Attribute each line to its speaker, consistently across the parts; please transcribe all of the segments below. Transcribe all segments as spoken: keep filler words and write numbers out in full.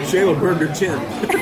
Speaker 1: Shayla burned her chin.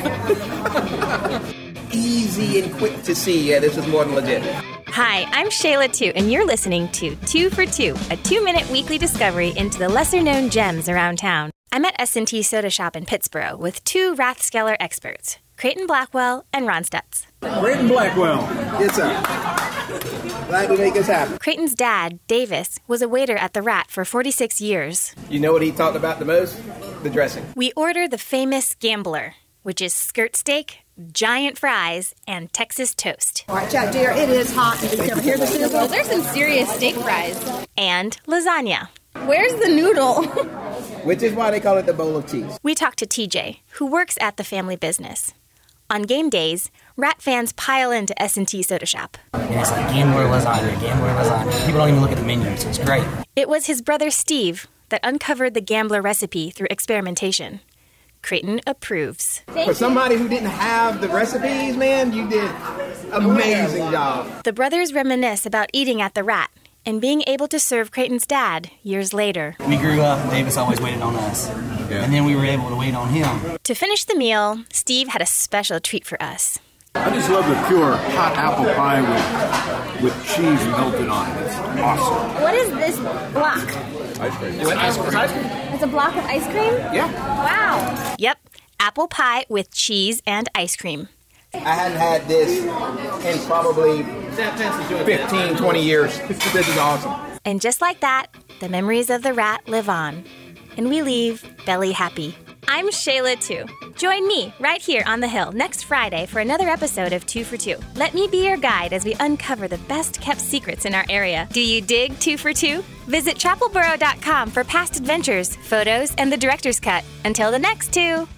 Speaker 2: Easy and quick to see. Yeah, this is more than legit.
Speaker 3: Hi, I'm Shayla two, and you're listening to Two for Two, a two-minute weekly discovery into the lesser-known gems around town. I'm at S and T Soda Shop in Pittsburgh with two Rathskeller experts, Creighton Blackwell and Ron Stutz.
Speaker 1: Creighton Blackwell.
Speaker 2: Yes, sir. Glad to make this happen.
Speaker 3: Creighton's dad, Davis, was a waiter at the Rat for forty-six years.
Speaker 2: You know what he talked about the most? The dressing.
Speaker 3: We order the famous Gambler, which is skirt steak, giant fries, and Texas toast.
Speaker 4: All right, Jack, dear, it is hot. You can hear the sizzle.
Speaker 5: Those are some serious steak fries.
Speaker 3: And lasagna.
Speaker 5: Where's the noodle?
Speaker 2: Which is why they call it the bowl of cheese.
Speaker 3: We talked to T J, who works at the family business. On game days, Rat fans pile into S and T Soda Shop.
Speaker 6: And it's like Gambler lasagna, Gambler lasagna. People don't even look at the menu, so it's great.
Speaker 3: It was his brother Steve that uncovered the Gambler recipe through experimentation. Creighton approves.
Speaker 2: For somebody who didn't have the recipes, man, you did amazing job.
Speaker 3: The brothers reminisce about eating at the Rat and being able to serve Creighton's dad years later.
Speaker 6: We grew up and Davis always waited on us. Yeah. And then we were able to wait on him.
Speaker 3: To finish the meal, Steve had a special treat for us.
Speaker 1: I just love the pure hot apple pie with, with cheese melted on it. It's awesome.
Speaker 5: What is this block?
Speaker 1: Ice cream.
Speaker 2: You want ice cream? Ice cream?
Speaker 5: It's a block of ice cream?
Speaker 2: Yeah.
Speaker 5: Wow.
Speaker 3: Yep, apple pie with cheese and ice cream.
Speaker 2: I hadn't had this in probably fifteen, twenty years. This is awesome.
Speaker 3: And just like that, the memories of the Rat live on. And we leave belly happy. I'm Shayla two. Join me right here on the Hill next Friday for another episode of Two for Two. Let me be your guide as we uncover the best-kept secrets in our area. Do you dig Two for Two? Visit chapel borough dot com for past adventures, photos, and the director's cut. Until the next two.